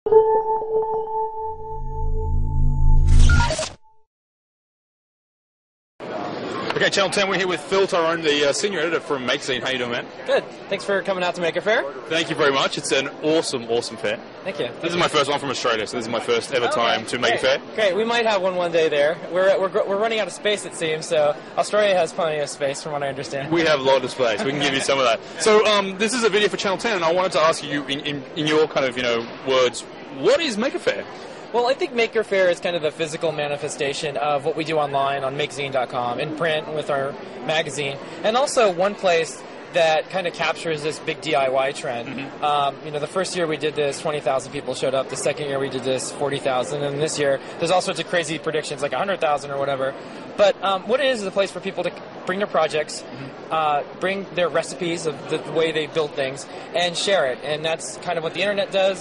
Okay, Channel 10, we're here with Phil Tyrone, the senior editor from Makescene. How you doing, man? Good. Thanks for coming out to Maker Faire. Thank you very much. It's an awesome fair. Thank you. This is my first one from Australia, so this is my first ever time to Maker Faire. Great. We might have one day there. We're running out of space, it seems, so Australia has plenty of space, from what I understand. We have a lot of space. We can give you some of that. So this is a video for Channel 10, and I wanted to ask you, in your kind of, words, what is Maker Faire? Well, I think Maker Faire is kind of the physical manifestation of what we do online on Makezine.com, in print with our magazine, and also one place that kind of captures this big DIY trend. Mm-hmm. The first year we did this, 20,000 people showed up. The second year we did this, 40,000. And this year, there's all sorts of crazy predictions, like 100,000 or whatever. But what it is a place for people to bring their projects, bring their recipes of the way they build things, and share it. And that's kind of what the internet does,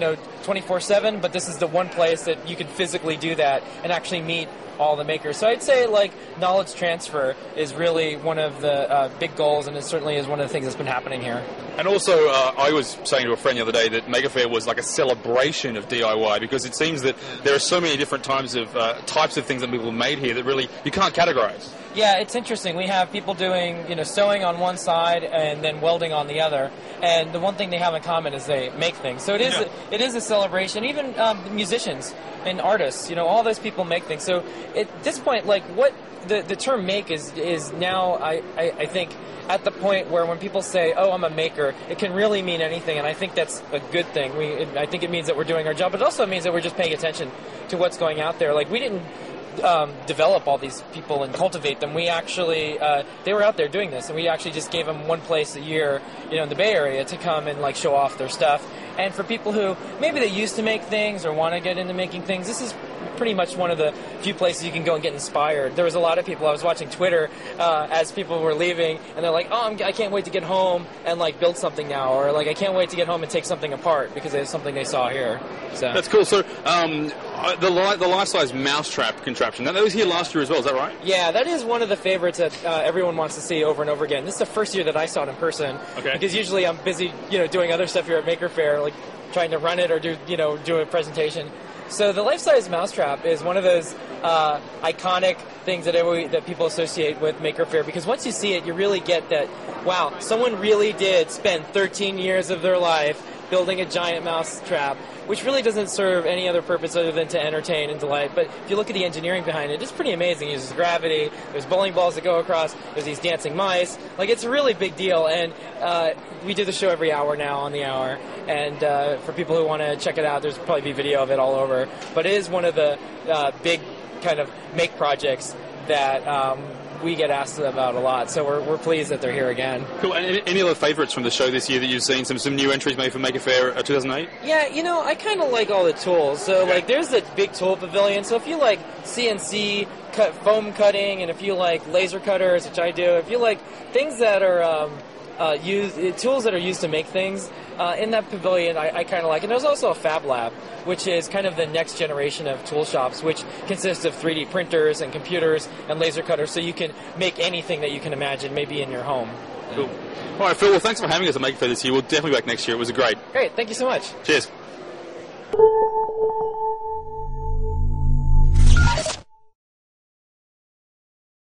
24/7. But this is the one place that you can physically do that and actually meet all the makers. So I'd say knowledge transfer is really one of the big goals, and it certainly is one of the things that's been happening here. And also, I was saying to a friend the other day that Maker Faire was like a celebration of DIY, because it seems that there are so many different types of things that people have made here that really you can't categorize. Yeah, it's interesting. We have people doing, sewing on one side and then welding on the other. And the one thing they have in common is they make things. So it is a celebration. Even musicians and artists, all those people make things. So at this point, what the term make is now, I think, at the point where when people say, oh, I'm a maker, it can really mean anything, and I think that's a good thing. I think it means that we're doing our job, but it also means that we're just paying attention to what's going out there. We didn't develop all these people and cultivate them. We actually, they were out there doing this, and we actually just gave them one place a year, in the Bay Area to come and show off their stuff. And for people who maybe they used to make things or want to get into making things, this is pretty much one of the few places you can go and get inspired. There was a lot of people, I was watching Twitter as people were leaving, and they're like, oh, I can't wait to get home and build something now, or I can't wait to get home and take something apart because it's something they saw here. So that's cool. So the life-size mousetrap contraption, that was here last year as well, is that right? Yeah, that is one of the favorites that everyone wants to see over and over again. This is the first year that I saw it in person, because usually I'm busy, doing other stuff here at Maker Faire, trying to run it or do a presentation. So the life-size mousetrap is one of those iconic things that people associate with Maker Faire, because once you see it, you really get that, wow, someone really did spend 13 years of their life building a giant mousetrap, which really doesn't serve any other purpose other than to entertain and delight. But if you look at the engineering behind it, it's pretty amazing. It uses gravity, there's bowling balls that go across, there's these dancing mice. It's a really big deal, and we do the show every hour now on the hour. And for people who want to check it out, there's probably be video of it all over. But it is one of the big kind of make projects that we get asked about a lot, so we're pleased that they're here again. Cool. And any other favourites from the show this year that you've seen? Some new entries made for Maker Faire 2008? Yeah, I kind of like all the tools. So, there's the big tool pavilion. So if you like CNC foam cutting, and if you like laser cutters, which I do, if you like things that are tools that are used to make things, in that pavilion, I kind of like. And there's also a Fab Lab, which is kind of the next generation of tool shops, which consists of 3D printers and computers and laser cutters, so you can make anything that you can imagine, maybe in your home. Cool. All right, Phil, well, thanks for having us at Maker Faire this year. We'll definitely be back next year. It was great. Great. Thank you so much. Cheers.